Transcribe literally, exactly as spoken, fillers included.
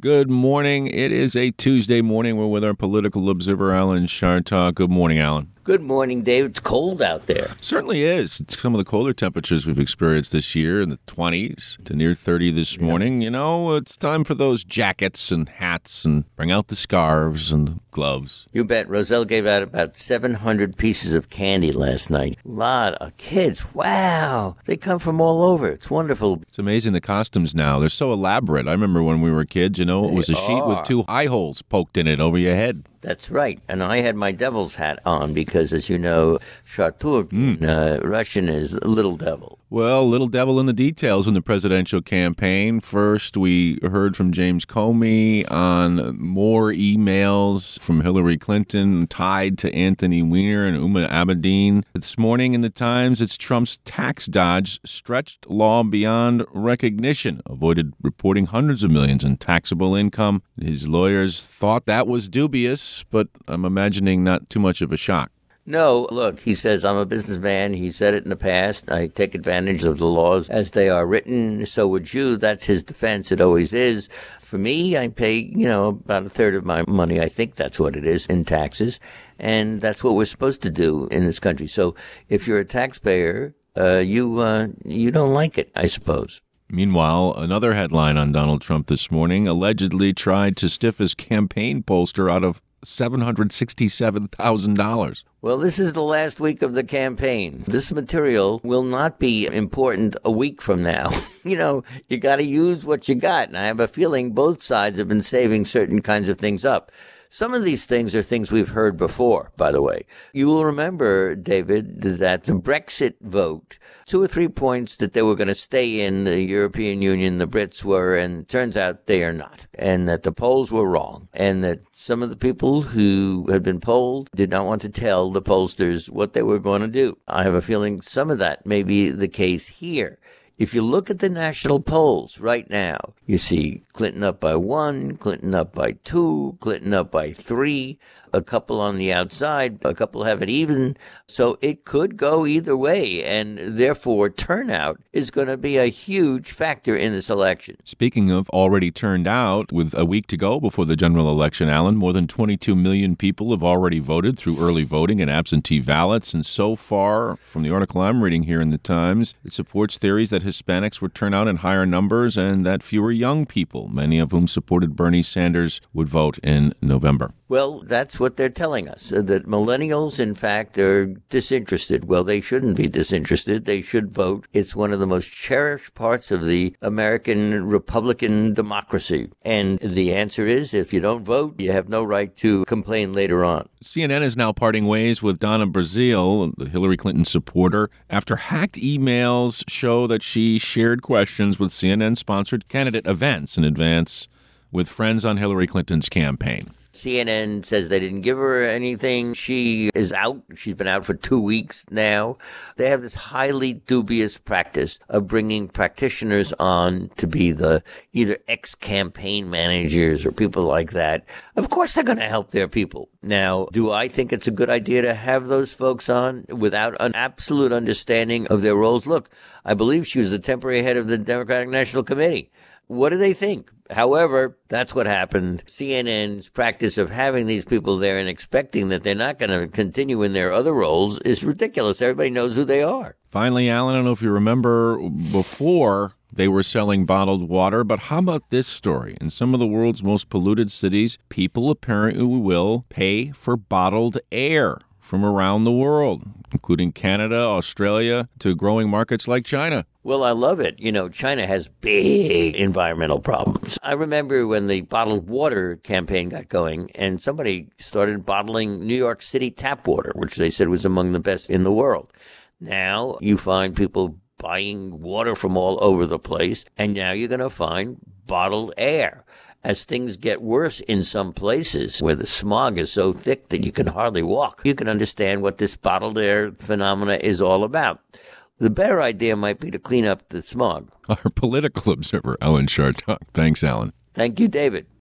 Good morning. It is a Tuesday morning. We're with our political observer, Alan Chartock. Good morning, Alan. Good morning, Dave. It's cold out there. Certainly is. It's some of the colder temperatures we've experienced this year in the twenties to near thirty this morning. Yeah. You know, it's time for those jackets and hats and bring out the scarves and the gloves. You bet. Roselle gave out about seven hundred pieces of candy last night. A lot of kids. Wow. They come from all over. It's wonderful. It's amazing the costumes now. They're so elaborate. I remember when we were kids, you know, it was a sheet with two eye holes poked in it over your head. That's right. And I had my devil's hat on because, as you know, Chartock mm. in uh, Russian is little devil. Well, little devil in the details in the presidential campaign. First, we heard from James Comey on more emails from Hillary Clinton tied to Anthony Weiner and Huma Abedin. This morning in the Times, it's Trump's tax dodge stretched law beyond recognition, avoided reporting hundreds of millions in taxable income. His lawyers thought that was dubious, but I'm imagining not too much of a shock. No, look, he says, I'm a businessman. He said it in the past. I take advantage of the laws as they are written. So would you. That's his defense. It always is. For me, I pay, you know, about a third of my money. I think that's what it is in taxes. And that's what we're supposed to do in this country. So if you're a taxpayer, uh, you, uh, you don't like it, I suppose. Meanwhile, another headline on Donald Trump this morning allegedly tried to stiff his campaign pollster out of seven hundred sixty-seven thousand dollars. Well, this is the last week of the campaign. This material will not be important a week from now. You know, you got to use what you got. And I have a feeling both sides have been saving certain kinds of things up. Some of these things are things we've heard before, by the way. You will remember, David, that the Brexit vote, two or three points that they were going to stay in the European Union, the Brits were, and it turns out they are not, and that the polls were wrong, and that some of the people who had been polled did not want to tell the pollsters what they were going to do. I have a feeling some of that may be the case here. If you look at the national polls right now, you see Clinton up by one, Clinton up by two, Clinton up by three, a couple on the outside, a couple have it even. So it could go either way, and therefore turnout is going to be a huge factor in this election. Speaking of already turned out, with a week to go before the general election, Alan, more than twenty-two million people have already voted through early voting and absentee ballots. And so far, from the article I'm reading here in the Times, it supports theories that Hispanics would turn out in higher numbers and that fewer young people, many of whom supported Bernie Sanders, would vote in November. Well, that's what they're telling us, that millennials, in fact, are disinterested. Well, they shouldn't be disinterested. They should vote. It's one of the most cherished parts of the American Republican democracy. And the answer is, if you don't vote, you have no right to complain later on. C N N is now parting ways with Donna Brazile, the Hillary Clinton supporter, after hacked emails show that she shared questions with C N N-sponsored candidate events in advance with friends on Hillary Clinton's campaign. C N N says they didn't give her anything. She is out. She's been out for two weeks now. They have this highly dubious practice of bringing practitioners on to be the either ex-campaign managers or people like that. Of course they're going to help their people. Now, do I think it's a good idea to have those folks on without an absolute understanding of their roles? Look, I believe she was the temporary head of the Democratic National Committee. What do they think? However, that's what happened. C N N's practice of having these people there and expecting that they're not going to continue in their other roles is ridiculous. Everybody knows who they are. Finally, Alan, I don't know if you remember before they were selling bottled water, but how about this story? In some of the world's most polluted cities, people apparently will pay for bottled air from around the world, including Canada, Australia, to growing markets like China. Well, I love it. You know, China has big environmental problems. I remember when the bottled water campaign got going and somebody started bottling New York City tap water, which they said was among the best in the world. Now you find people buying water from all over the place, and now you're going to find bottled air. As things get worse in some places where the smog is so thick that you can hardly walk, you can understand what this bottled air phenomena is all about. The better idea might be to clean up the smog. Our political observer, Alan Chartock. Thanks, Alan. Thank you, David.